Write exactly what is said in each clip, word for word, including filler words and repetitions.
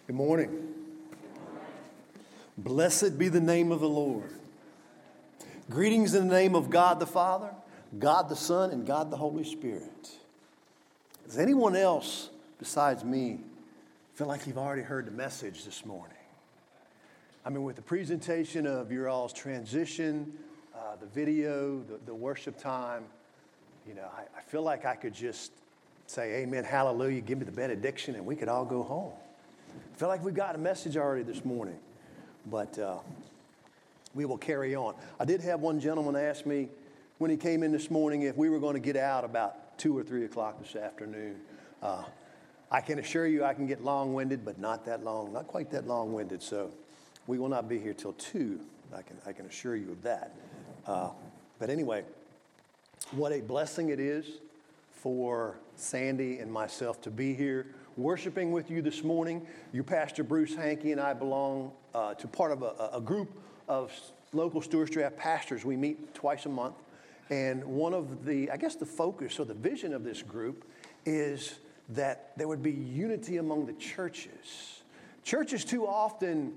Good morning. Blessed be the name of the Lord. Greetings in the name of God the Father, God the Son, and God the Holy Spirit. Does anyone else besides me feel like you've already heard the message this morning? I mean, with the presentation of your all's transition, uh, the video, the, the worship time, you know, I, I feel like I could just say, amen, hallelujah, give me the benediction, and we could all go home. I feel like we got a message already this morning, but uh, we will carry on. I did have one gentleman ask me when he came in this morning if we were going to get out about two or three o'clock this afternoon. Uh, I can assure you I can get long-winded, but not that long, not quite that long-winded, so we will not be here till two. I can, I can assure you of that. Uh, but anyway, what a blessing it is for Sandy and myself to be here worshiping with you this morning. Your pastor Bruce Hankey and I belong uh, to part of a, a group of local Stewart's Draft pastors. We meet twice a month, and one of the, I guess the focus or the vision of this group is that there would be unity among the churches. Churches too often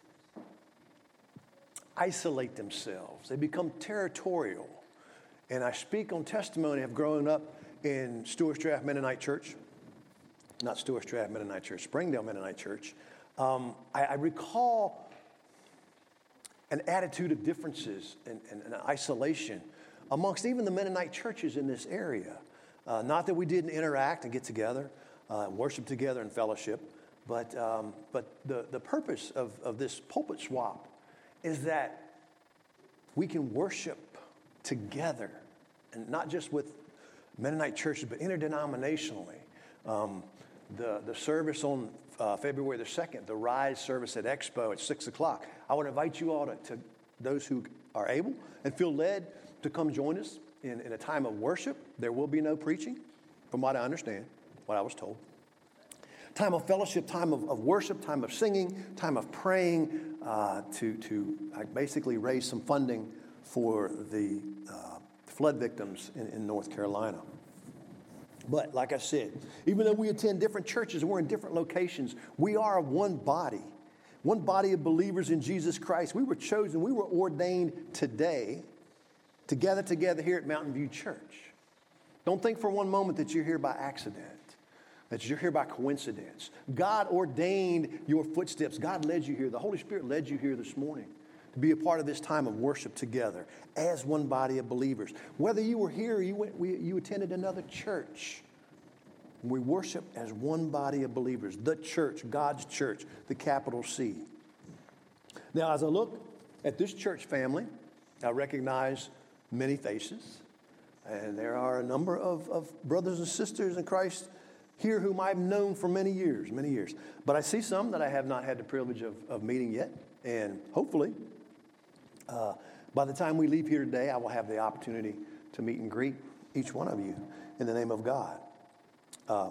isolate themselves. They become territorial. And I speak on testimony of growing up in Stewart's Draft Mennonite Church, not Stewart's Draft Mennonite Church, Springdale Mennonite Church. Um, I, I recall an attitude of differences and, and, and isolation amongst even the Mennonite churches in this area. Uh, not that we didn't interact and get together, uh, worship together and fellowship, but um, but the, the purpose of, of this pulpit swap is that we can worship together, and not just with Mennonite churches, but interdenominationally. Um, the, the service on uh, February the second, the Rise service at Expo at six o'clock. I would invite you all to, to those who are able and feel led to come join us in, in a time of worship. There will be no preaching, from what I understand, what I was told. Time of fellowship, time of, of worship, time of singing, time of praying uh, to, to uh, basically raise some funding for the uh, flood victims in, in North Carolina. But like I said, even though we attend different churches and we're in different locations, we are one body, one body of believers in Jesus Christ. We were chosen, we were ordained today to gather together here at Mountain View Church. Don't think for one moment that you're here by accident, that you're here by coincidence. God ordained your footsteps. God led you here. The Holy Spirit led you here this morning to be a part of this time of worship together as one body of believers. Whether you were here or you, went, we, you attended another church, we worship as one body of believers, the church, God's church, the capital C. Now, as I look at this church family, I recognize many faces, and there are a number of, of brothers and sisters in Christ here whom I've known for many years, many years. But I see some that I have not had the privilege of, of meeting yet, and hopefully, Uh, by the time we leave here today, I will have the opportunity to meet and greet each one of you in the name of God. Uh,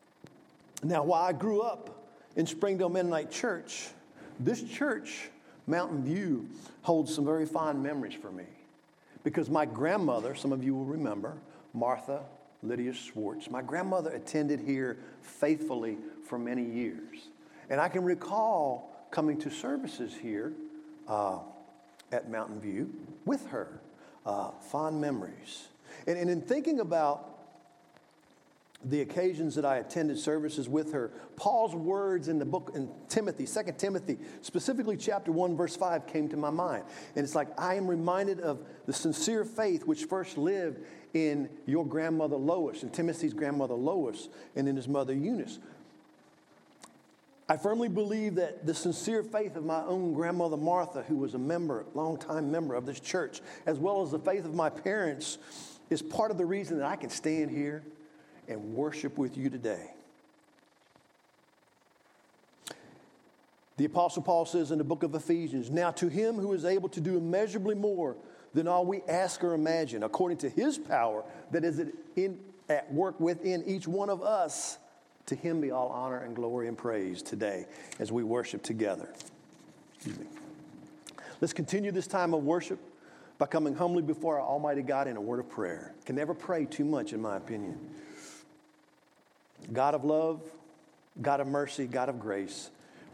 now, while I grew up in Springdale Mennonite Church, this church, Mountain View, holds some very fond memories for me. Because my grandmother, some of you will remember, Martha Lydia Swartz, my grandmother attended here faithfully for many years. And I can recall coming to services here uh, at Mountain View with her, uh, fond memories. And, and in thinking about the occasions that I attended services with her, Paul's words in the book in Timothy, Second Timothy, specifically chapter one, verse five, came to my mind. And it's like, I am reminded of the sincere faith which first lived in your grandmother Lois, and Timothy's grandmother Lois, and in his mother Eunice. I firmly believe that the sincere faith of my own grandmother Martha, who was a member, longtime member of this church, as well as the faith of my parents, is part of the reason that I can stand here and worship with you today. The Apostle Paul says in the book of Ephesians, "Now to him who is able to do immeasurably more than all we ask or imagine, according to his power that is in, at work within each one of us, to him be all honor and glory and praise today as we worship together." Excuse me. Let's continue this time of worship by coming humbly before our Almighty God in a word of prayer. Can never pray too much, in my opinion. God of love, God of mercy, God of grace,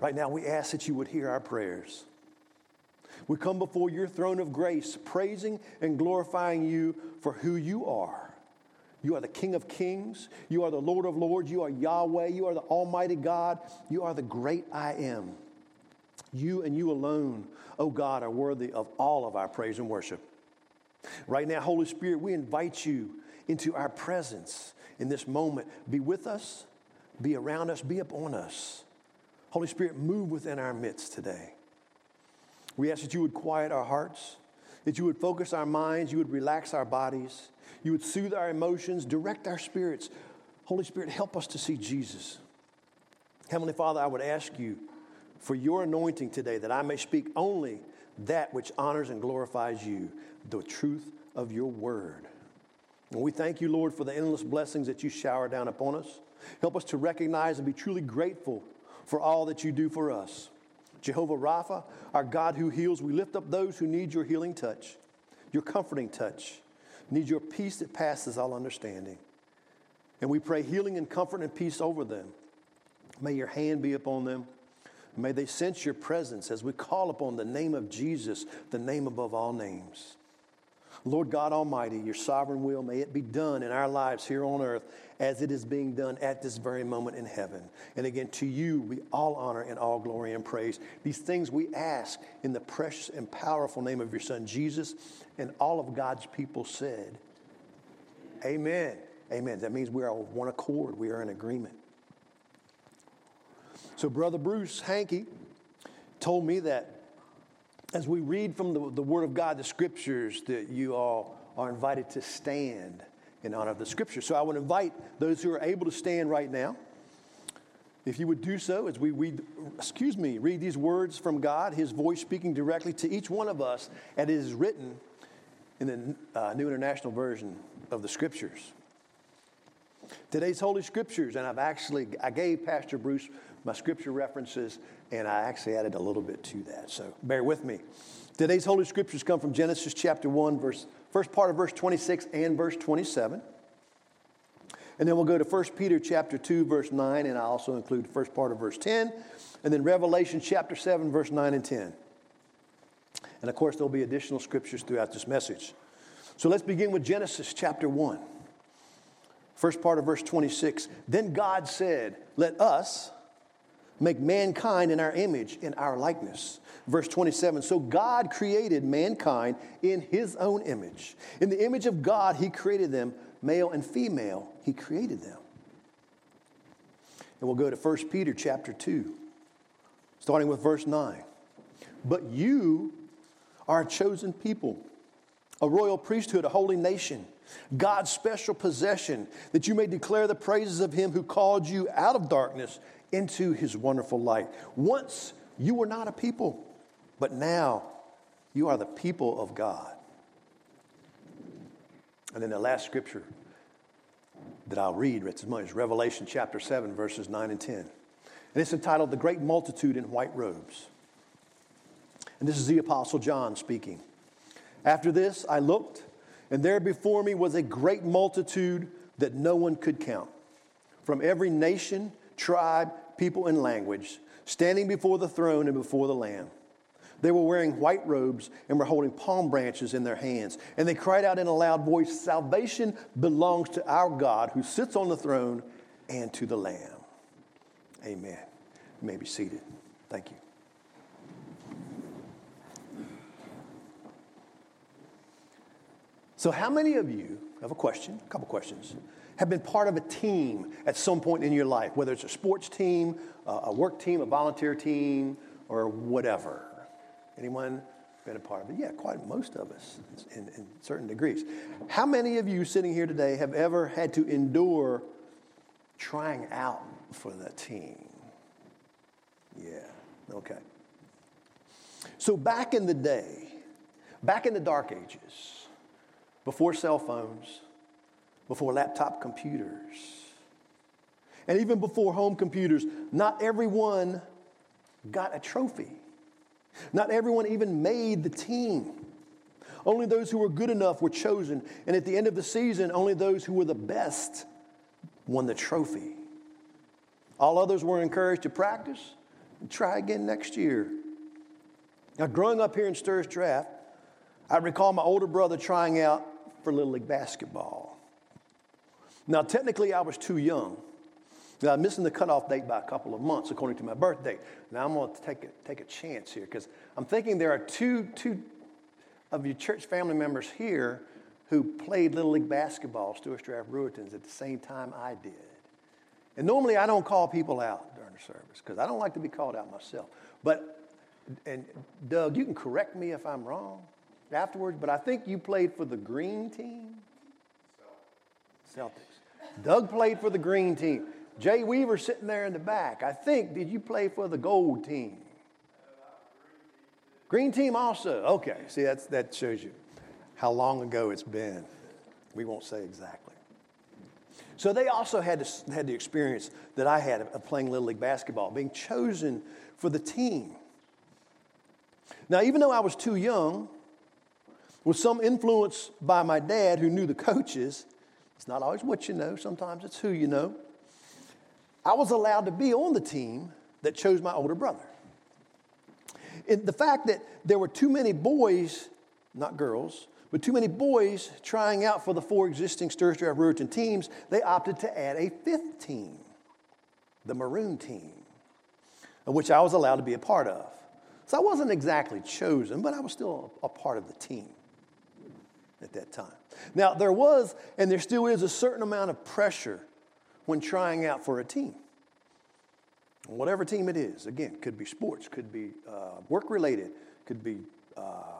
Right now, we ask that you would hear our prayers. We come before your throne of grace, praising and glorifying you for who you are. You are the King of kings. You are the Lord of lords. You are Yahweh. You are the Almighty God. You are the great I am. You and you alone, oh God, are worthy of all of our praise and worship. Right now, Holy Spirit, we invite you into our presence in this moment. Be with us, be around us, be upon us. Holy Spirit, move within our midst today. We ask that you would quiet our hearts, that you would focus our minds, you would relax our bodies, you would soothe our emotions, direct our spirits. Holy Spirit, help us to see Jesus. Heavenly Father, I would ask you for your anointing today, that I may speak only that which honors and glorifies you, the truth of your word. And we thank you, Lord, for the endless blessings that you shower down upon us. Help us to recognize and be truly grateful for all that you do for us. Jehovah Rapha, our God who heals, we lift up those who need your healing touch, your comforting touch, need your peace that passes all understanding. And we pray healing and comfort and peace over them. May your hand be upon them. May they sense your presence as we call upon the name of Jesus, the name above all names. Lord God Almighty, your sovereign will, may it be done in our lives here on earth as it is being done at this very moment in heaven. And again, to you be all honor and all glory and praise. These things we ask in the precious and powerful name of your Son, Jesus, and all of God's people said, amen. Amen. That means we are on one accord. We are in agreement. So Brother Bruce Hankey told me that as we read from the, the Word of God, the Scriptures, that you all are invited to stand in honor of the Scriptures. So I would invite those who are able to stand right now, if you would do so, as we read, excuse me, read these words from God, His voice speaking directly to each one of us, and it is written in the uh, New International Version of the Scriptures. Today's Holy Scriptures, and I've actually, I gave Pastor Bruce my scripture references, and I actually added a little bit to that, so bear with me. Today's Holy Scriptures come from Genesis chapter one, verse, first part of verse twenty-six and verse twenty-seven. And then we'll go to First Peter chapter two, verse nine, and I also include the first part of verse ten, and then Revelation chapter seven, verse nine and ten. And of course, there'll be additional scriptures throughout this message. So let's begin with Genesis chapter one. First part of verse twenty-six. Then God said, let us make mankind in our image, in our likeness. Verse twenty-seven, so God created mankind in his own image. In the image of God, he created them, male and female, he created them. And we'll go to First Peter chapter two, starting with verse nine. But you are a chosen people, a royal priesthood, a holy nation, God's special possession, that you may declare the praises of him who called you out of darkness into his wonderful light. Once you were not a people, but now you are the people of God. And then the last scripture that I'll read is Revelation chapter seven, verses nine and ten. And it's entitled, The Great Multitude in White Robes. And this is the Apostle John speaking. After this I looked, and there before me was a great multitude that no one could count, from every nation, tribe, people, and language, standing before the throne and before the Lamb. They were wearing white robes and were holding palm branches in their hands. And they cried out in a loud voice, salvation belongs to our God who sits on the throne and to the Lamb. Amen. You may be seated. Thank you. So how many of you, I have a question, a couple questions, have been part of a team at some point in your life, whether it's a sports team, a work team, a volunteer team, or whatever? Anyone been a part of it? Yeah, quite most of us in, in certain degrees. How many of you sitting here today have ever had to endure trying out for the team? Yeah, okay. So back in the day, back in the dark ages, before cell phones, before laptop computers, and even before home computers, not everyone got a trophy. Not everyone even made the team. Only those who were good enough were chosen. And at the end of the season, only those who were the best won the trophy. All others were encouraged to practice Try again next year. Now, growing up here in Sturgis Draft, I recall my older brother trying out for Little League basketball. Now, technically, I was too young. Now, I'm missing the cutoff date by a couple of months, according to my birthday. Now, I'm going to take a, take a chance here, because I'm thinking there are two, two of your church family members here who played Little League basketball, Sturgis Draft Brewertons, at the same time I did. And normally, I don't call people out during the service, because I don't like to be called out myself. But, and Doug, you can correct me if I'm wrong afterwards, but I think you played for the green team? Celtics. Doug played for the green team. Jay Weaver sitting there in the back. I think, did you play for the gold team? Green team also. Okay, see, that's, that shows you how long ago it's been. We won't say exactly. So they also had, to, had the experience that I had of playing Little League basketball, being chosen for the team. Now, even though I was too young, with some influence by my dad who knew the coaches, it's not always what you know, sometimes it's who you know, I was allowed to be on the team that chose my older brother. And the fact that there were too many boys, not girls, but too many boys trying out for the four existing Sturgis Draft Brewerton teams, they opted to add a fifth team, the Maroon team, of which I was allowed to be a part of. So I wasn't exactly chosen, but I was still a part of the team at that time. Now, there was, and there still is, a certain amount of pressure when trying out for a team. Whatever team it is. Again, could be sports, could be uh, work-related, could be uh,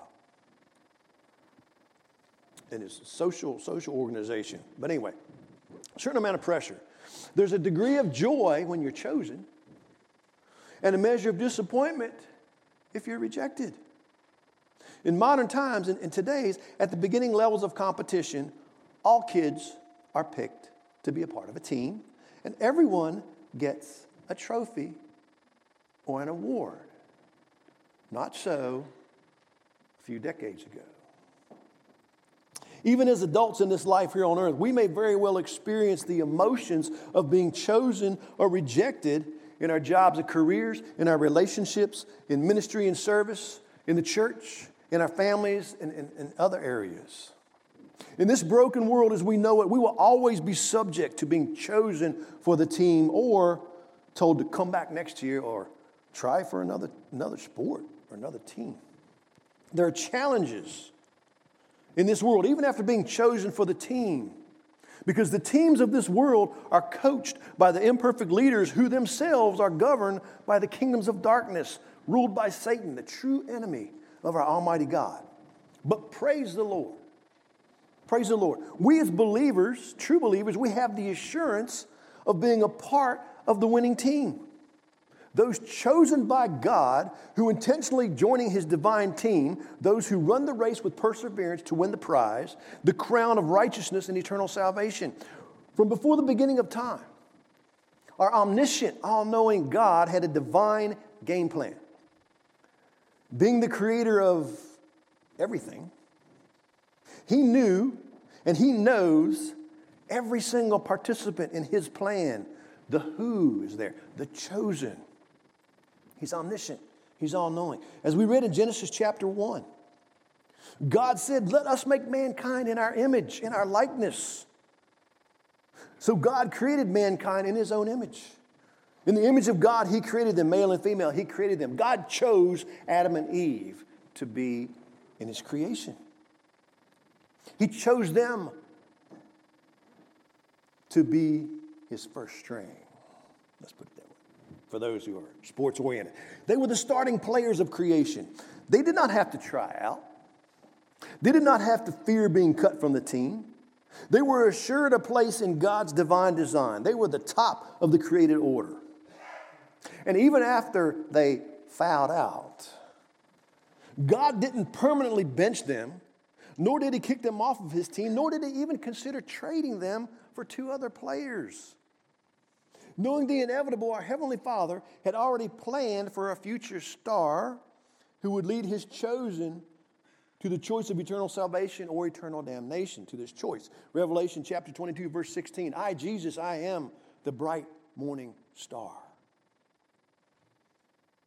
in a social, social organization. But anyway, a certain amount of pressure. There's a degree of joy when you're chosen, and a measure of disappointment if you're rejected. In modern times, in, in today's, at the beginning levels of competition, all kids are picked to be a part of a team, and everyone gets a trophy or an award. Not so a few decades ago. Even as adults in this life here on earth, we may very well experience the emotions of being chosen or rejected in our jobs and careers, in our relationships, in ministry and service, in the church, in our families, and in other areas. In this broken world as we know it, we will always be subject to being chosen for the team or told to come back next year or try for another, another sport or another team. There are challenges in this world, even after being chosen for the team, because the teams of this world are coached by the imperfect leaders who themselves are governed by the kingdoms of darkness, ruled by Satan, the true enemy of our Almighty God. But praise the Lord. Praise the Lord. We as believers, true believers, we have the assurance of being a part of the winning team. Those chosen by God who intentionally joining his divine team, those who run the race with perseverance to win the prize, the crown of righteousness and eternal salvation. From before the beginning of time, our omniscient, all-knowing God had a divine game plan. Being the creator of everything, he knew and he knows every single participant in his plan. The who is there, the chosen. He's omniscient. He's all-knowing. As we read in Genesis chapter one, God said, let us make mankind in our image, in our likeness. So God created mankind in his own image. In the image of God, he created them, male and female. He created them. God chose Adam and Eve to be in his creation. He chose them to be his first string. Let's put it that way. For those who are sports-oriented. They were the starting players of creation. They did not have to try out. They did not have to fear being cut from the team. They were assured a place in God's divine design. They were the top of the created order. And even after they fouled out, God didn't permanently bench them, nor did he kick them off of his team, nor did he even consider trading them for two other players. Knowing the inevitable, our Heavenly Father had already planned for a future star who would lead his chosen to the choice of eternal salvation or eternal damnation, to this choice. Revelation chapter twenty-two, verse sixteen, I, Jesus, I am the bright morning star.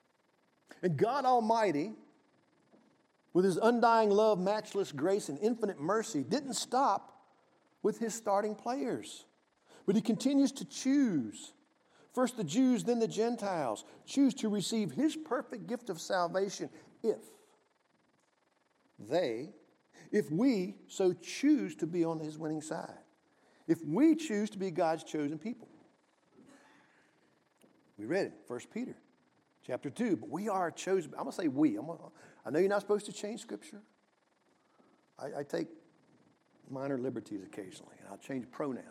And God Almighty, with his undying love, matchless grace, and infinite mercy, didn't stop with his starting players. But he continues to choose. First the Jews, then the Gentiles. Choose to receive his perfect gift of salvation if they, if we so choose to be on his winning side. If we choose to be God's chosen people. We read it, First Peter chapter two. But we are chosen. I'm going to say we. I'm gonna, I know you're not supposed to change Scripture. I, I take minor liberties occasionally, and I'll change pronouns.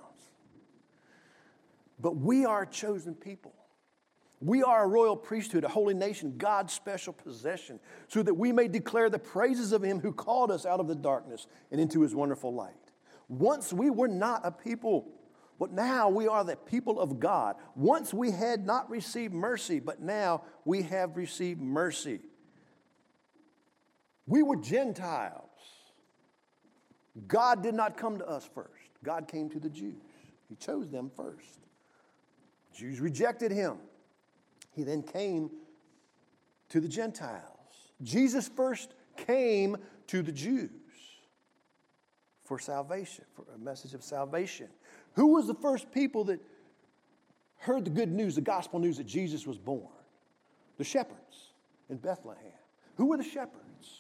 But we are a chosen people. We are a royal priesthood, a holy nation, God's special possession, so that we may declare the praises of him who called us out of the darkness and into his wonderful light. Once we were not a people, but now we are the people of God. Once we had not received mercy, but now we have received mercy. We were Gentiles. God did not come to us first. God came to the Jews. He chose them first. Jews rejected him. He then came to the Gentiles. Jesus first came to the Jews for salvation, for a message of salvation. Who was the first people that heard the good news, the gospel news that Jesus was born? The shepherds in Bethlehem. Who were the shepherds?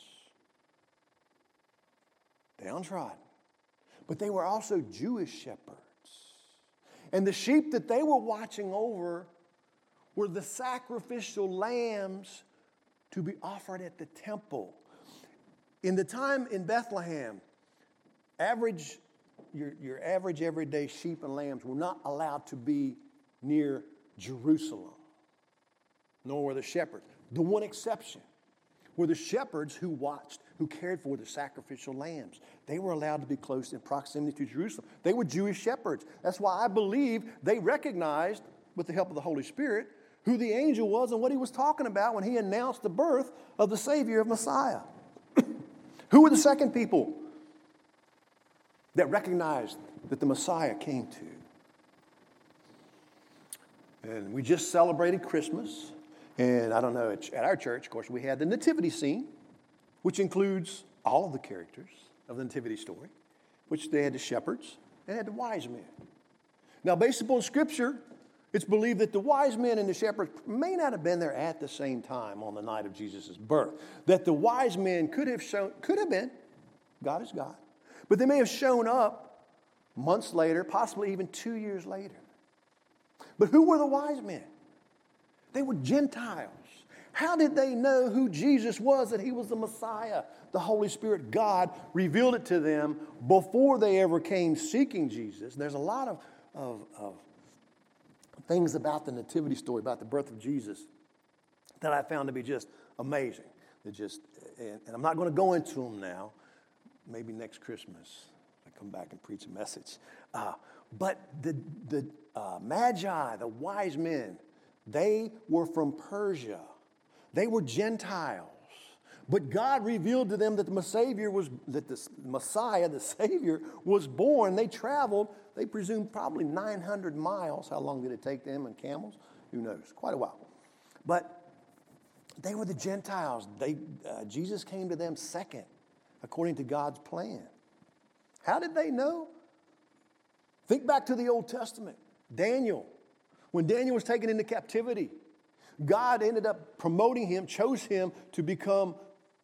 Downtrodden. But they were also Jewish shepherds. And the sheep that they were watching over were the sacrificial lambs to be offered at the temple. In the time in Bethlehem, average, your, your average everyday sheep and lambs were not allowed to be near Jerusalem, nor were the shepherds. The one exception were the shepherds who watched, who cared for the sacrificial lambs. They were allowed to be close in proximity to Jerusalem. They were Jewish shepherds. That's why I believe they recognized, with the help of the Holy Spirit, who the angel was and what he was talking about when he announced the birth of the Savior of Messiah. Who were the second people that recognized that the Messiah came to? And we just celebrated Christmas. And I don't know, at our church, of course, we had the nativity scene, which includes all of the characters of the nativity story, which they had the shepherds and had the wise men. Now, based upon Scripture, it's believed that the wise men and the shepherds may not have been there at the same time on the night of Jesus' birth. That the wise men could have shown, could have been, God is God, but they may have shown up months later, possibly even two years later. But who were the wise men? They were Gentiles. How did they know who Jesus was, that he was the Messiah? The Holy Spirit, God, revealed it to them before they ever came seeking Jesus. There's a lot of, of, of things about the nativity story, about the birth of Jesus, that I found to be just amazing. They just, and, and I'm not going to go into them now. Maybe next Christmas I come back and preach a message. Uh, but the, the uh, Magi, the wise men, they were from Persia. They were Gentiles. But God revealed to them that the Savior was, that the Messiah, the Savior, was born. They traveled, they presumed probably nine hundred miles. How long did it take them in camels? Who knows? Quite a while. But they were the Gentiles. They, uh, Jesus came to them second, according to God's plan. How did they know? Think back to the Old Testament. Daniel. When Daniel was taken into captivity, God ended up promoting him, chose him to become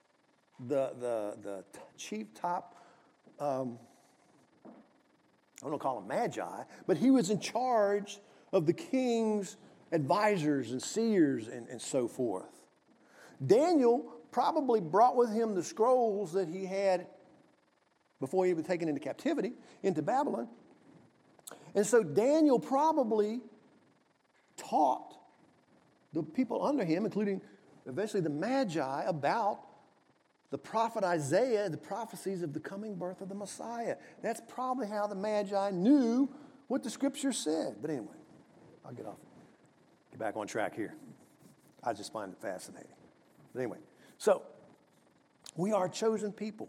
the, the, the chief top, um, I don't want to call him magi, but he was in charge of the king's advisors and seers and, and so forth. Daniel probably brought with him the scrolls that he had before he was taken into captivity, into Babylon. And so Daniel probably taught the people under him, including eventually the Magi, about the prophet Isaiah, the prophecies of the coming birth of the Messiah. That's probably how the Magi knew what the Scripture said. But anyway, I'll get off, get back on track here. I just find it fascinating. But anyway, so we are a chosen people.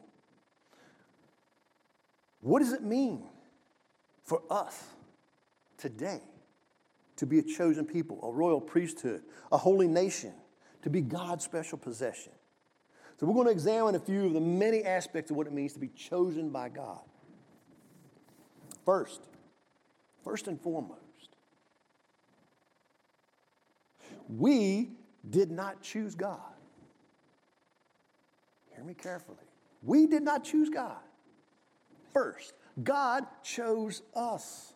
What does it mean for us today to be a chosen people, a royal priesthood, a holy nation, to be God's special possession. So we're going to examine a few of the many aspects of what it means to be chosen by God. First, first and foremost, we did not choose God. Hear me carefully. We did not choose God. First, God chose us.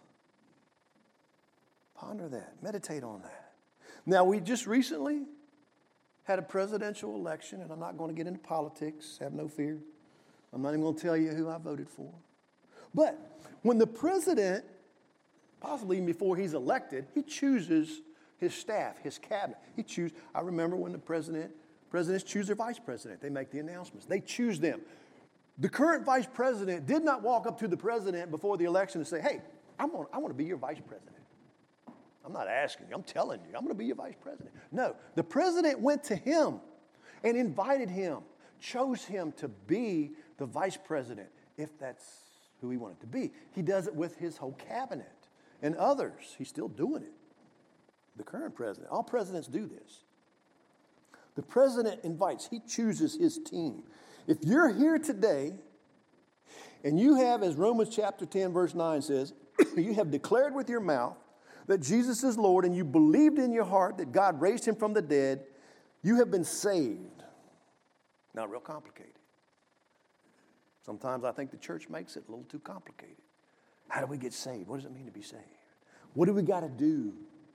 Ponder that. Meditate on that. Now, we just recently had a presidential election, and I'm not going to get into politics. Have no fear. I'm not even going to tell you who I voted for. But when the president, possibly even before he's elected, he chooses his staff, his cabinet. He chooses. I remember when the president, presidents choose their vice president. They make the announcements. They choose them. The current vice president did not walk up to the president before the election and say, hey, I want, I want to be your vice president. I'm not asking you. I'm telling you. I'm going to be your vice president. No, the president went to him and invited him, chose him to be the vice president, if that's who he wanted to be. He does it with his whole cabinet and others. He's still doing it. The current president. All presidents do this. The president invites. He chooses his team. If you're here today and you have, as Romans chapter ten, verse nine says, you have declared with your mouth that Jesus is Lord and you believed in your heart that God raised him from the dead, you have been saved. Not real complicated. Sometimes I think the church makes it a little too complicated. How do we get saved? What does it mean to be saved? What do we got to do?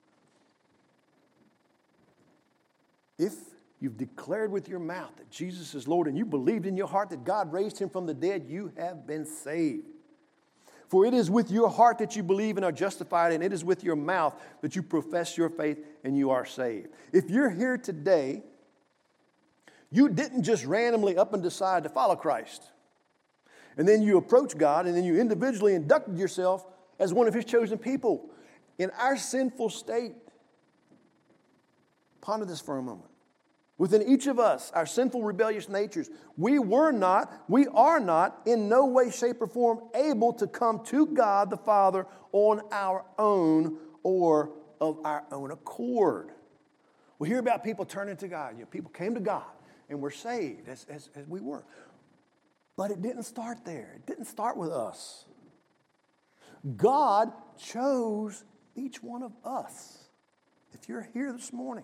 If you've declared with your mouth that Jesus is Lord and you believed in your heart that God raised him from the dead, you have been saved. For it is with your heart that you believe and are justified, and it is with your mouth that you profess your faith and you are saved. If you're here today, you didn't just randomly up and decide to follow Christ. And then you approach God, and then you individually inducted yourself as one of his chosen people. In our sinful state, ponder this for a moment. Within each of us, our sinful, rebellious natures, we were not, we are not, in no way, shape, or form able to come to God the Father on our own or of our own accord. We hear about people turning to God. You know, people came to God and were saved as, as, as we were. But it didn't start there. It didn't start with us. God chose each one of us. If you're here this morning,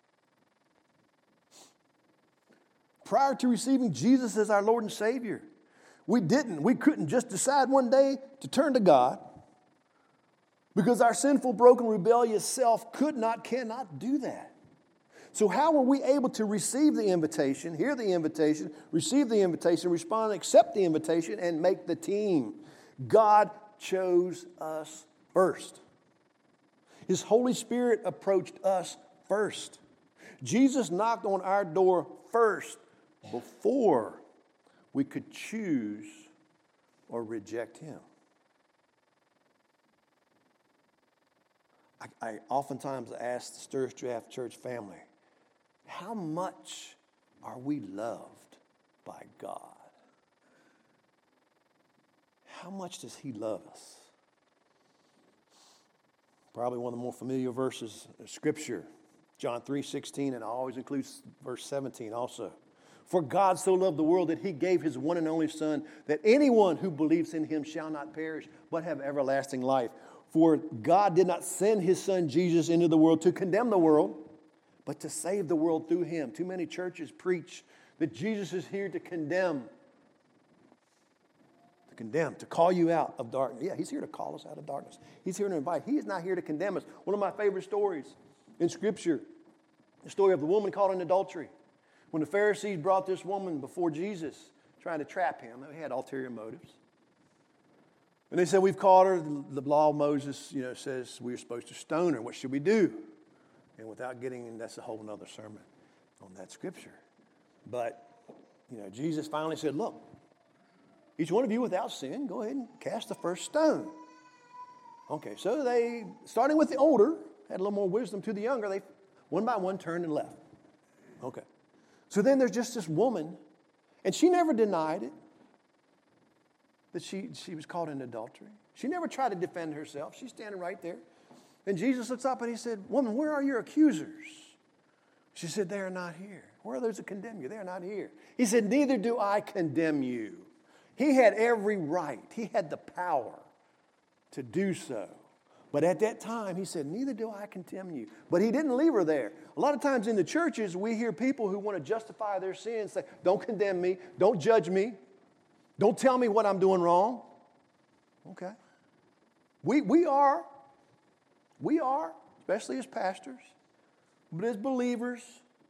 prior to receiving Jesus as our Lord and Savior, we didn't, we couldn't just decide one day to turn to God because our sinful, broken, rebellious self could not, cannot do that. So how were we able to receive the invitation, hear the invitation, receive the invitation, respond, accept the invitation, and make the team? God chose us first. His Holy Spirit approached us first. Jesus knocked on our door first before we could choose or reject him. I, I oftentimes ask the Sturgis Draft Church family, how much are we loved by God? How much does he love us? Probably one of the more familiar verses of Scripture, John three sixteen, and I always include verse seventeen also. For God so loved the world that he gave his one and only Son, that anyone who believes in him shall not perish, but have everlasting life. For God did not send his Son Jesus into the world to condemn the world, but to save the world through him. Too many churches preach that Jesus is here to condemn. To condemn, to call you out of darkness. Yeah, he's here to call us out of darkness. He's here to invite. He is not here to condemn us. One of my favorite stories in Scripture, the story of the woman caught in adultery. When the Pharisees brought this woman before Jesus, trying to trap him, they had ulterior motives. And they said, we've caught her. The law of Moses, you know, says we're supposed to stone her. What should we do? And without getting in, that's a whole other sermon on that scripture. But, you know, Jesus finally said, look, each one of you without sin, go ahead and cast the first stone. Okay, so they, starting with the older, had a little more wisdom to the younger, they one by one turned and left. Okay. So then there's just this woman, and she never denied it, that she, she was caught in adultery. She never tried to defend herself. She's standing right there. And Jesus looks up and he said, woman, where are your accusers? She said, they are not here. Where are those that condemn you? They are not here. He said, neither do I condemn you. He had every right. He had the power to do so. But at that time, he said, neither do I condemn you. But he didn't leave her there. A lot of times in the churches, we hear people who want to justify their sins say, don't condemn me. Don't judge me. Don't tell me what I'm doing wrong. Okay. We, we are, we are, especially as pastors, but as believers,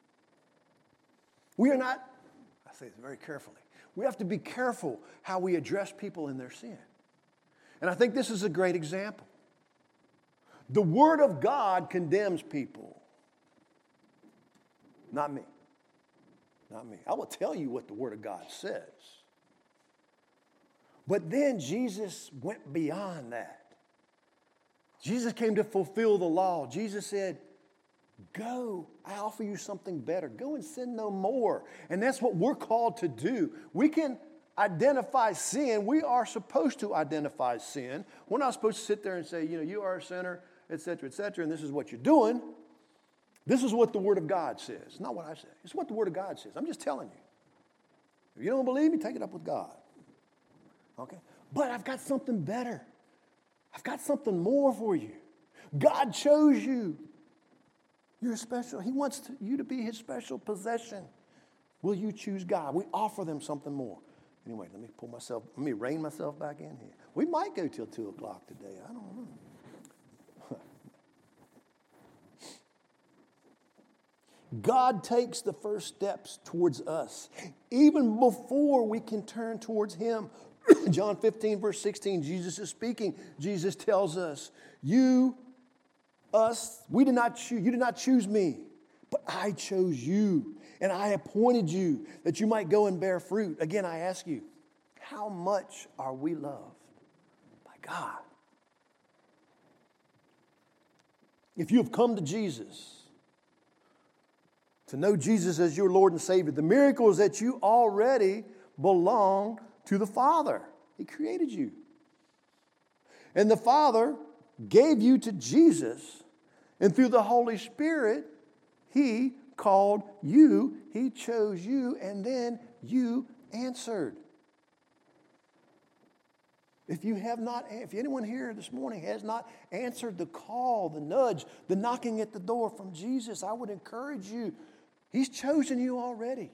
we are not, I say this very carefully, we have to be careful how we address people in their sin. And I think this is a great example. The Word of God condemns people. Not me. Not me. I will tell you what the Word of God says. But then Jesus went beyond that. Jesus came to fulfill the law. Jesus said, go, I offer you something better. Go and sin no more. And that's what we're called to do. We can identify sin. We are supposed to identify sin. We're not supposed to sit there and say, you know, you are a sinner, et cetera, et cetera, and this is what you're doing. This is what the Word of God says. It's not what I say. It's what the Word of God says. I'm just telling you. If you don't believe me, take it up with God. Okay? But I've got something better. I've got something more for you. God chose you. You're special. He wants to, you to be His special possession. Will you choose God? We offer them something more. Anyway, let me pull myself, let me rein myself back in here. We might go till two o'clock today. I don't know. God takes the first steps towards us, even before we can turn towards Him. John fifteen, verse sixteen, Jesus is speaking. Jesus tells us, you, us, we did not choose, you did not choose me, but I chose you, and I appointed you that you might go and bear fruit. Again, I ask you, how much are we loved by God? If you have come to Jesus, to know Jesus as your Lord and Savior, the miracle is that you already belong to the Father. He created you. And the Father gave you to Jesus, and through the Holy Spirit, He called you, He chose you, and then you answered. If you have not, if anyone here this morning has not answered the call, the nudge, the knocking at the door from Jesus, I would encourage you. He's chosen you already.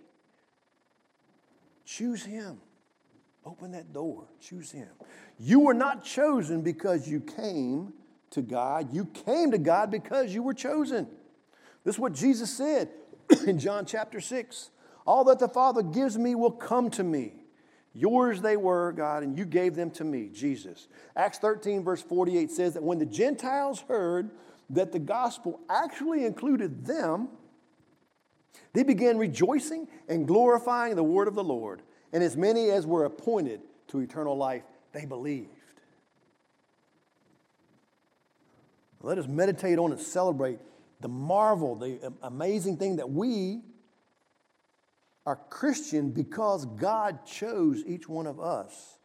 Choose Him. Open that door. Choose Him. You were not chosen because you came to God. You came to God because you were chosen. This is what Jesus said in John chapter six. All that the Father gives me will come to me. Yours they were, God, and you gave them to me, Jesus. Acts thirteen, verse forty-eight says that when the Gentiles heard that the gospel actually included them, they began rejoicing and glorifying the word of the Lord. And as many as were appointed to eternal life, they believed. Let us meditate on and celebrate the marvel, the amazing thing that we are Christian because God chose each one of us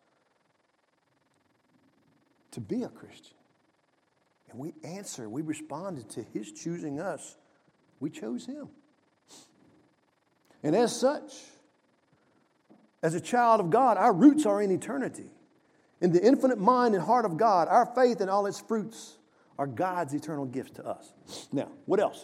to be a Christian. And we answered, we responded to His choosing us. We chose Him. And as such, as a child of God, our roots are in eternity. In the infinite mind and heart of God, our faith and all its fruits are God's eternal gifts to us. Now, what else?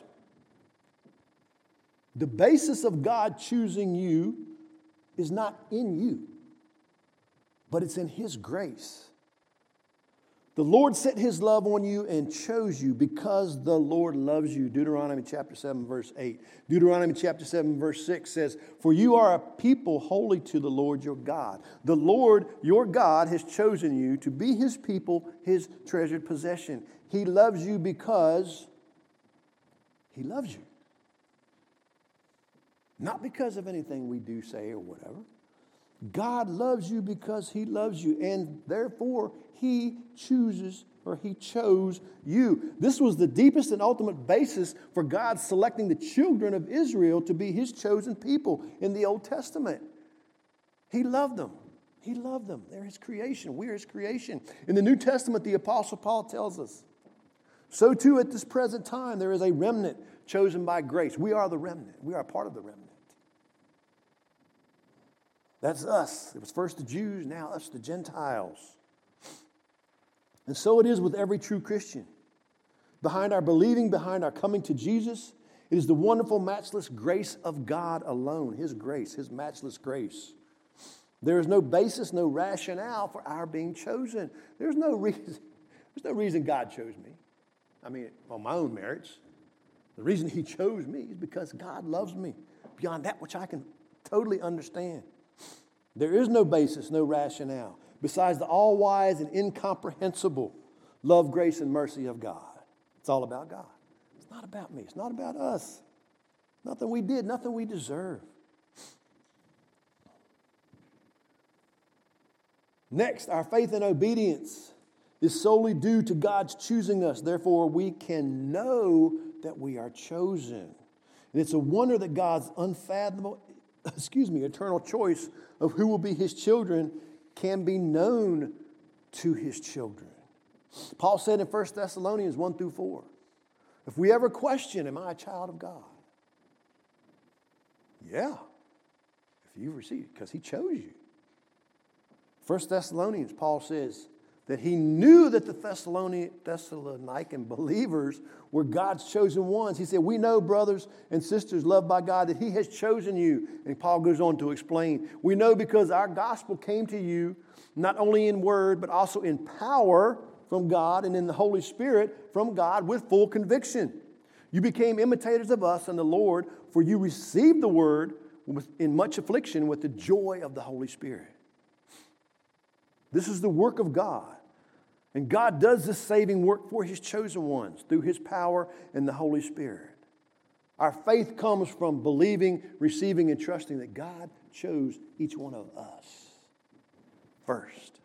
The basis of God choosing you is not in you, but it's in His grace. The Lord set His love on you and chose you because the Lord loves you. Deuteronomy chapter seven, verse eight. Deuteronomy chapter seven, verse six says, for you are a people holy to the Lord your God. The Lord your God has chosen you to be His people, His treasured possession. He loves you because He loves you. Not because of anything we do, say, or whatever. God loves you because He loves you, and therefore He chooses, or He chose you. This was the deepest and ultimate basis for God selecting the children of Israel to be His chosen people in the Old Testament. He loved them. He loved them. They're His creation. We are His creation. In the New Testament, the Apostle Paul tells us So too at this present time, there is a remnant chosen by grace. We are the remnant. We are a part of the remnant. That's us. It was first the Jews, now us the Gentiles. And so it is with every true Christian. Behind our believing, behind our coming to Jesus, it is the wonderful, matchless grace of God alone. His grace, His matchless grace. There is no basis, no rationale for our being chosen. There's no reason, there's no reason God chose me. I mean, on my own merits. The reason He chose me is because God loves me beyond that which I can totally understand. There is no basis, no rationale, besides the all-wise and incomprehensible love, grace, and mercy of God. It's all about God. It's not about me. It's not about us. Nothing we did, nothing we deserve. Next, our faith and obedience is solely due to God's choosing us. Therefore, we can know that we are chosen. And it's a wonder that God's unfathomable, excuse me, eternal choice of who will be His children can be known to His children. Paul said in First Thessalonians one through four, if we ever question, am I a child of God? Yeah, if you receive it, because He chose you. First Thessalonians, Paul says that he knew that the Thessalonican believers were God's chosen ones. He said, we know, brothers and sisters loved by God, that He has chosen you. And Paul goes on to explain, we know because our gospel came to you not only in word, but also in power from God and in the Holy Spirit from God with full conviction. You became imitators of us and the Lord, for you received the word in much affliction with the joy of the Holy Spirit. This is the work of God. And God does this saving work for His chosen ones through His power and the Holy Spirit. Our faith comes from believing, receiving, and trusting that God chose each one of us first.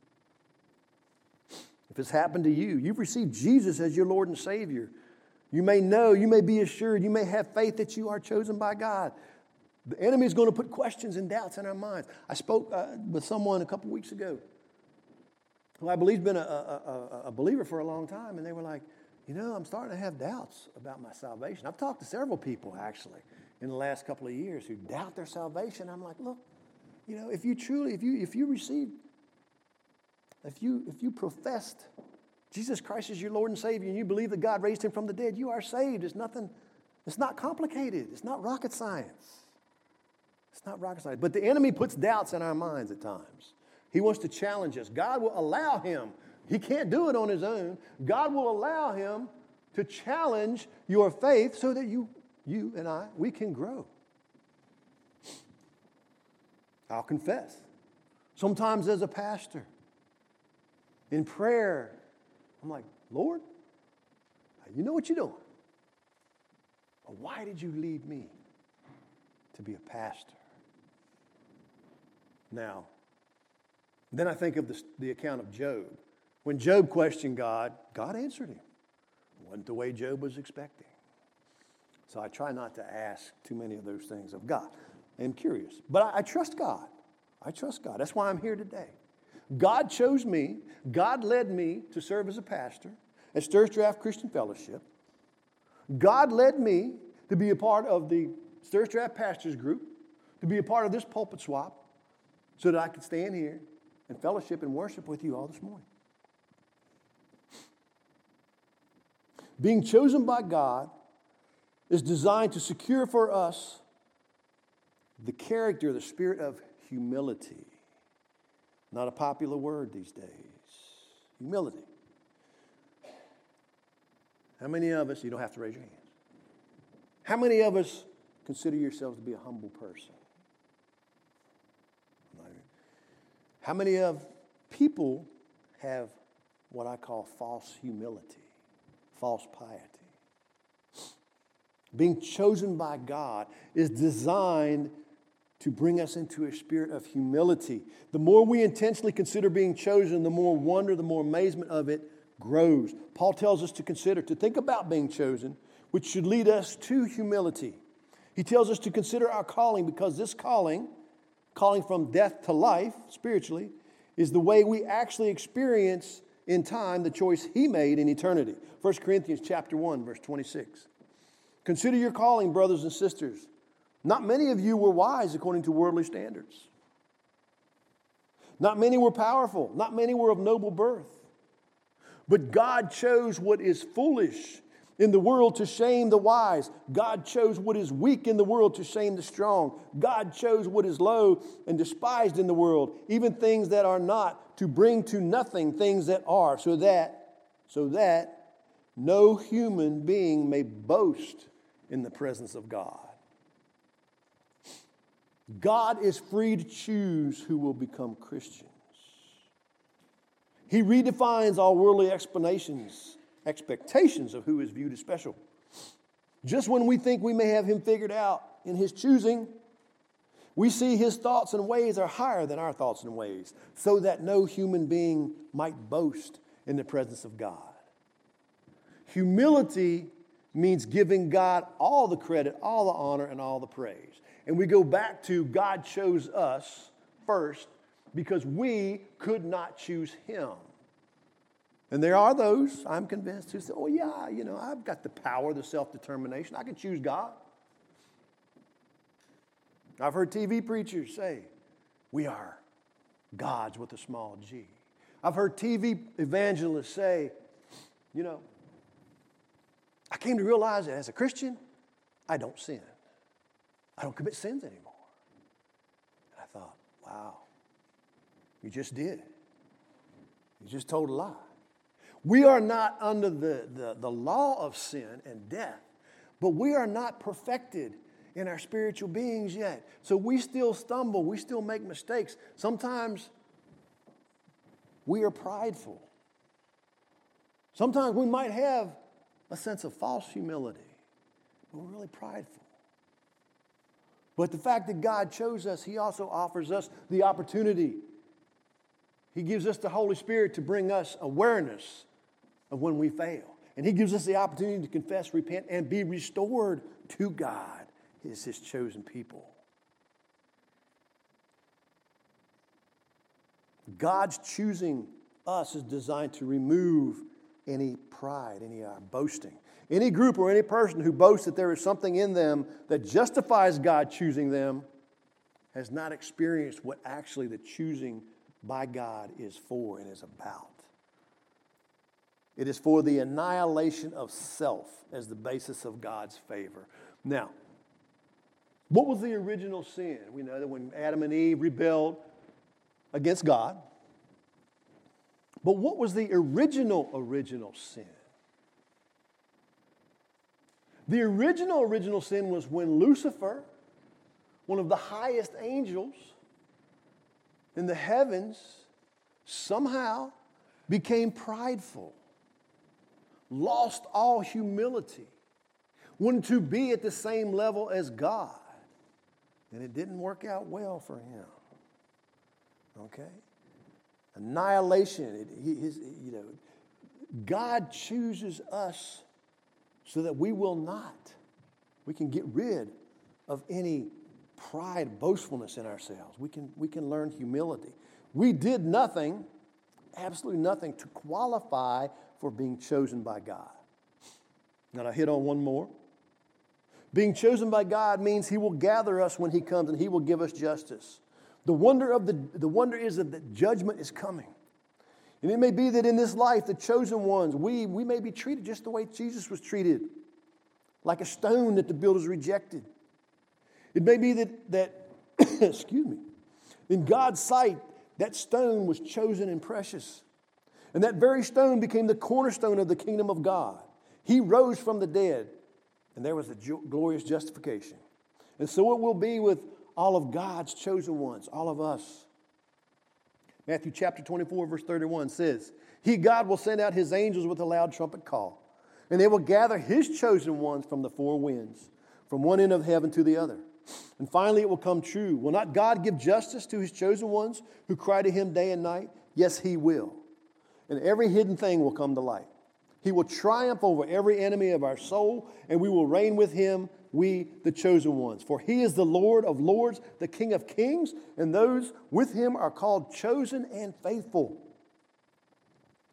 If it's happened to you, you've received Jesus as your Lord and Savior. You may know, you may be assured, you may have faith that you are chosen by God. The enemy is going to put questions and doubts in our minds. I spoke uh, with someone a couple weeks ago who I believe has been a, a, a, a believer for a long time, and they were like, you know, I'm starting to have doubts about my salvation. I've talked to several people, actually, in the last couple of years who doubt their salvation. I'm like, look, you know, if you truly, if you if you received, if you if you professed Jesus Christ as your Lord and Savior, and you believe that God raised Him from the dead, you are saved. It's nothing, it's not complicated. It's not rocket science. It's not rocket science. But the enemy puts doubts in our minds at times. He wants to challenge us. God will allow him. He can't do it on his own. God will allow him to challenge your faith so that you, you and I, we can grow. I'll confess. Sometimes as a pastor, in prayer, I'm like, Lord, you know what you're doing. But why did you lead me to be a pastor? Now, then I think of the, the account of Job. When Job questioned God, God answered him. It wasn't the way Job was expecting. So I try not to ask too many of those things of God. I'm curious. But I, I trust God. I trust God. That's why I'm here today. God chose me. God led me to serve as a pastor at Sturgeon Christian Fellowship. God led me to be a part of the Sturgeon Pastors Group, to be a part of this pulpit swap, so that I could stand here and fellowship and worship with you all this morning. Being chosen by God is designed to secure for us the character, the spirit of humility. Not a popular word these days. Humility. How many of us, you don't have to raise your hands. How many of us consider yourselves to be a humble person? How many of people have what I call false humility, false piety? Being chosen by God is designed to bring us into a spirit of humility. The more we intentionally consider being chosen, the more wonder, the more amazement of it grows. Paul tells us to consider, to think about being chosen, which should lead us to humility. He tells us to consider our calling, because this calling, calling from death to life, spiritually, is the way we actually experience in time the choice he made in eternity. First Corinthians chapter one, verse twenty-six. Consider your calling, brothers and sisters. Not many of you were wise according to worldly standards. Not many were powerful. Not many were of noble birth. But God chose what is foolish in the world to shame the wise. God chose what is weak in the world to shame the strong. God chose what is low and despised in the world, even things that are not, to bring to nothing things that are, so that, so that no human being may boast in the presence of God. God is free to choose who will become Christians. He redefines all worldly explanations, expectations of who is viewed as special. Just when we think we may have him figured out in his choosing, we see his thoughts and ways are higher than our thoughts and ways, so that no human being might boast in the presence of God. Humility means giving God all the credit, all the honor, and all the praise. And we go back to God chose us first because we could not choose him. And there are those, I'm convinced, who say, oh yeah, you know, I've got the power, the self-determination. I can choose God. I've heard T V preachers say, we are gods with a small g. I've heard T V evangelists say, you know, I came to realize that as a Christian, I don't sin. I don't commit sins anymore. And I thought, wow, you just did. You just told a lie. We are not under the, the, the law of sin and death, but we are not perfected in our spiritual beings yet. So we still stumble. We still make mistakes. Sometimes we are prideful. Sometimes we might have a sense of false humility, but we're really prideful. But the fact that God chose us, he also offers us the opportunity. He gives us the Holy Spirit to bring us awareness of when we fail. And he gives us the opportunity to confess, repent, and be restored to God as his chosen people. God's choosing us is designed to remove any pride, any uh, boasting. Any group or any person who boasts that there is something in them that justifies God choosing them has not experienced what actually the choosing by God is for and is about. It is for the annihilation of self as the basis of God's favor. Now, what was the original sin? We know that when Adam and Eve rebelled against God. But what was the original, original sin? The original, original sin was when Lucifer, one of the highest angels in the heavens, somehow became prideful, lost all humility, wanted to be at the same level as God. And it didn't work out well for him. Okay? Annihilation. It, his, you know, God chooses us so that we will not. We can get rid of any pride, boastfulness in ourselves. We can, we can learn humility. We did nothing, absolutely nothing, to qualify for being chosen by God. Now I hit on one more. Being chosen by God means he will gather us when he comes and he will give us justice. The wonder of the, the wonder is that the judgment is coming. And it may be that in this life, the chosen ones, we, we may be treated just the way Jesus was treated, like a stone that the builders rejected. It may be that, that excuse me, in God's sight, that stone was chosen and precious. And that very stone became the cornerstone of the kingdom of God. He rose from the dead, and there was a jo- glorious justification. And so it will be with all of God's chosen ones, all of us. Matthew chapter twenty-four, verse thirty-one says, He, God, will send out his angels with a loud trumpet call, and they will gather his chosen ones from the four winds, from one end of heaven to the other. And finally it will come true. Will not God give justice to his chosen ones who cry to him day and night? Yes, he will. And every hidden thing will come to light. He will triumph over every enemy of our soul, and we will reign with him, we the chosen ones. For he is the Lord of lords, the King of kings, and those with him are called chosen and faithful.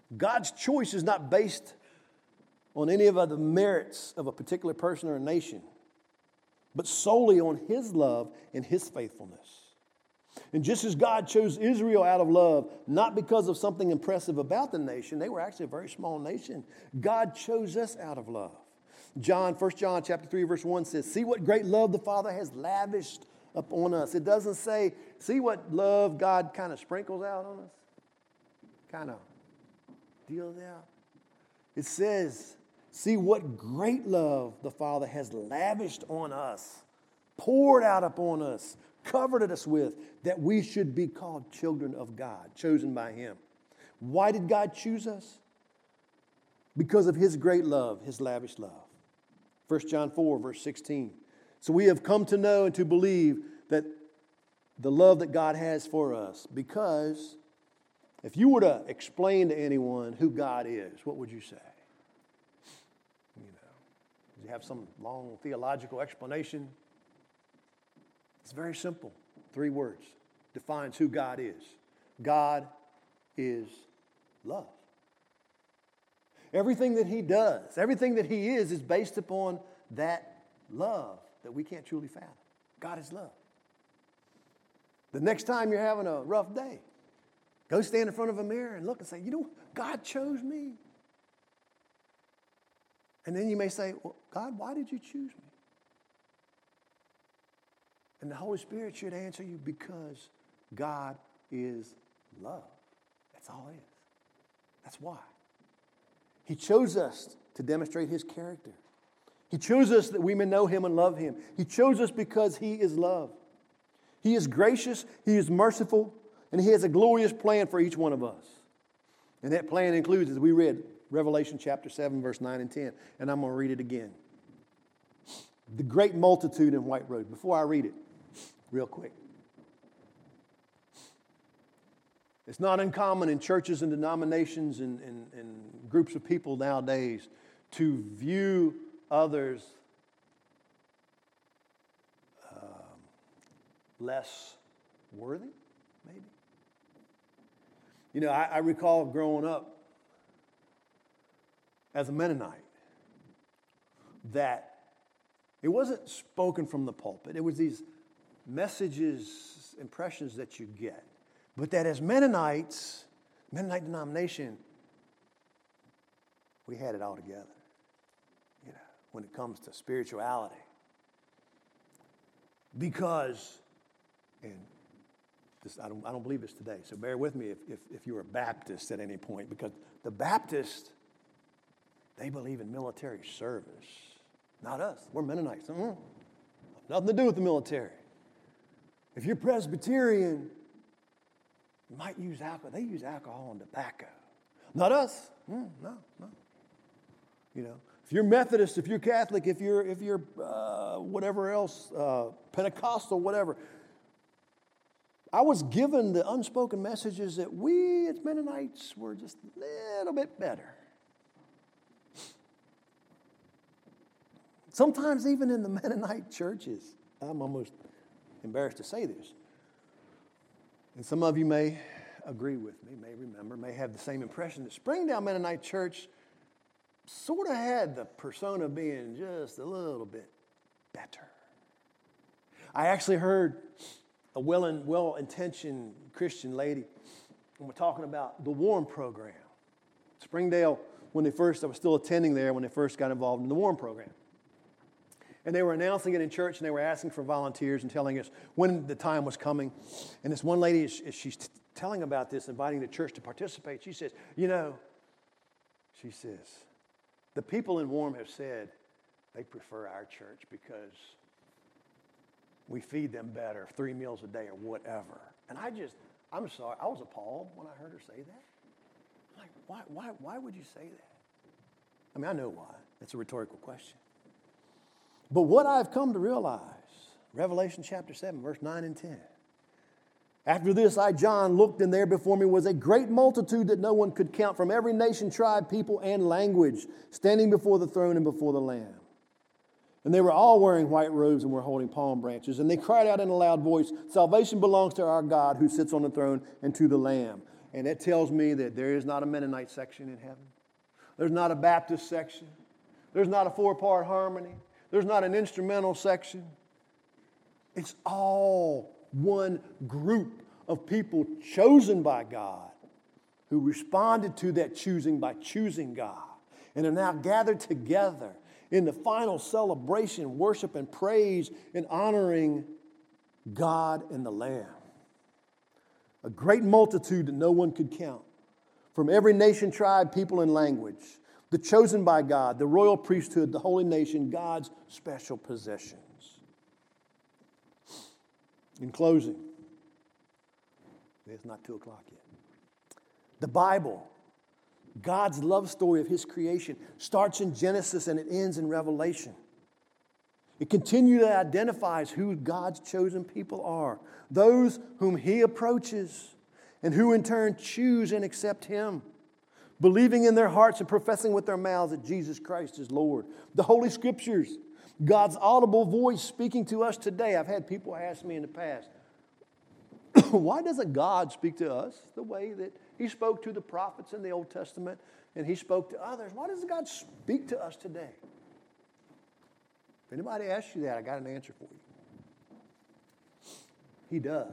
God's choice is not based on any of the merits of a particular person or a nation, but solely on His love and His faithfulness. And just as God chose Israel out of love, not because of something impressive about the nation, they were actually a very small nation. God chose us out of love. John, First John chapter three, verse one says, see what great love the Father has lavished upon us. It doesn't say, see what love God kind of sprinkles out on us. Kind of deals out. It says, see what great love the Father has lavished on us, poured out upon us, covered us with, that we should be called children of God, chosen by Him. Why did God choose us? Because of His great love, His lavish love. First John four, verse sixteen. So we have come to know and to believe that the love that God has for us, because if you were to explain to anyone who God is, what would you say? You know, do you have some long theological explanation? It's very simple. Three words. Defines who God is. God is love. Everything that He does, everything that He is, is based upon that love that we can't truly fathom. God is love. The next time you're having a rough day, go stand in front of a mirror and look and say, you know, God chose me. And then you may say, well, God, why did you choose me? And the Holy Spirit should answer you, because God is love. That's all it is. That's why. He chose us to demonstrate His character. He chose us that we may know Him and love Him. He chose us because He is love. He is gracious, He is merciful, and He has a glorious plan for each one of us. And that plan includes, as we read, Revelation chapter seven, verse nine and ten. And I'm going to read it again. The great multitude in white robes. Before I read it, real quick. It's not uncommon in churches and denominations and, and, and groups of people nowadays to view others um, less worthy, maybe. You know, I, I recall growing up as a Mennonite that it wasn't spoken from the pulpit. It was these messages, impressions that you get. But that as Mennonites, Mennonite denomination, we had it all together, you know, when it comes to spirituality. Because, and this, I don't, I don't believe this today, so bear with me if, if, if you're a Baptist at any point, because the Baptists, they believe in military service. Not us. We're Mennonites. Mm-hmm. Nothing to do with the military. If you're Presbyterian, you might use alcohol. They use alcohol and tobacco. Not us. Mm, no, no. You know, if you're Methodist, if you're Catholic, if you're if you're uh, whatever else, uh, Pentecostal, whatever. I was given the unspoken messages that we as Mennonites were just a little bit better. Sometimes even in the Mennonite churches, I'm almost embarrassed to say this, and some of you may agree with me, may remember, may have the same impression that Springdale Mennonite Church sort of had the persona of being just a little bit better. I actually heard a well, well-intentioned Christian lady, and we're talking about the Warm program. Springdale, when they first, I was still attending there when they first got involved in the Warm program. And they were announcing it in church, and they were asking for volunteers and telling us when the time was coming. And this one lady, as she's t- telling about this, inviting the church to participate, she says, you know, she says, the people in Warm have said they prefer our church because we feed them better, three meals a day or whatever. And I just, I'm sorry, I was appalled when I heard her say that. I'm like, why, why, why would you say that? I mean, I know why. It's a rhetorical question. But what I've come to realize, Revelation chapter seven, verse nine and ten. After this, I, John, looked, and there before me was a great multitude that no one could count, from every nation, tribe, people, and language, standing before the throne and before the Lamb. And they were all wearing white robes and were holding palm branches. And they cried out in a loud voice, salvation belongs to our God who sits on the throne and to the Lamb. And that tells me that there is not a Mennonite section in heaven. There's not a Baptist section. There's not a four-part harmony. There's not an instrumental section. It's all one group of people chosen by God who responded to that choosing by choosing God and are now gathered together in the final celebration, worship, and praise and honoring God and the Lamb. A great multitude that no one could count, from every nation, tribe, people, and language, the chosen by God, the royal priesthood, the holy nation, God's special possessions. In closing, it's not two o'clock yet. The Bible, God's love story of His creation, starts in Genesis and it ends in Revelation. It continually identifies who God's chosen people are, those whom He approaches, and who in turn choose and accept Him, believing in their hearts and professing with their mouths that Jesus Christ is Lord. The Holy Scriptures, God's audible voice speaking to us today. I've had people ask me in the past, why doesn't God speak to us the way that He spoke to the prophets in the Old Testament and He spoke to others? Why doesn't God speak to us today? If anybody asks you that, I got an answer for you. He does.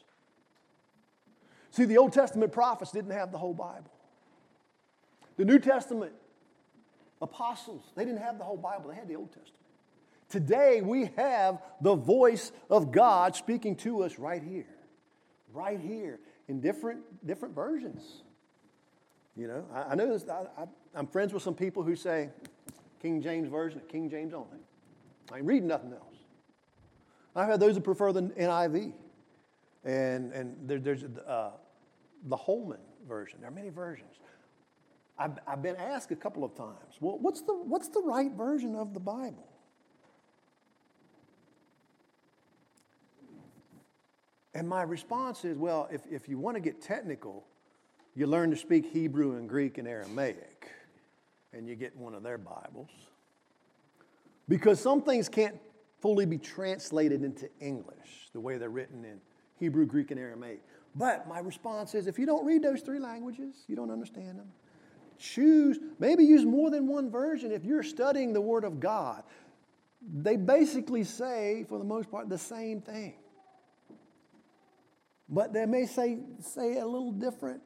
See, the Old Testament prophets didn't have the whole Bible. The New Testament apostles, they didn't have the whole Bible. They had the Old Testament. Today, we have the voice of God speaking to us right here. Right here in different, different versions. You know, I, I know this, I, I, I'm friends with some people who say King James Version, King James only. I ain't reading nothing else. I've had those who prefer the N I V. And, and there, there's uh, the Holman version. There are many versions. I've, I've been asked a couple of times, well, what's the, what's the right version of the Bible? And my response is, well, if, if you want to get technical, you learn to speak Hebrew and Greek and Aramaic, and you get one of their Bibles. Because some things can't fully be translated into English the way they're written in Hebrew, Greek, and Aramaic. But my response is, if you don't read those three languages, you don't understand them, choose, maybe use more than one version if you're studying the Word of God. They basically say, for the most part, the same thing. But they may say, say a little different,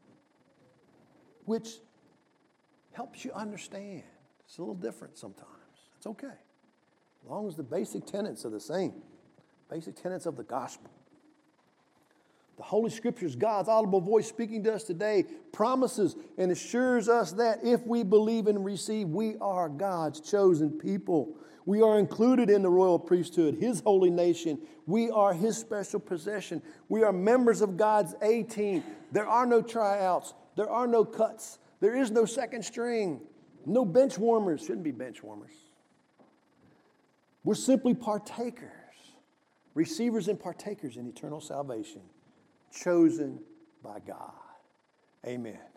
which helps you understand. It's a little different sometimes. It's okay. As long as the basic tenets are the same. Basic tenets of the gospel. The Holy Scriptures, God's audible voice speaking to us today, promises and assures us that if we believe and receive, we are God's chosen people. We are included in the royal priesthood, His holy nation. We are His special possession. We are members of God's A-team. There are no tryouts. There are no cuts. There is no second string. No bench warmers. Shouldn't be bench warmers. We're simply partakers, receivers and partakers in eternal salvation, chosen by God. Amen.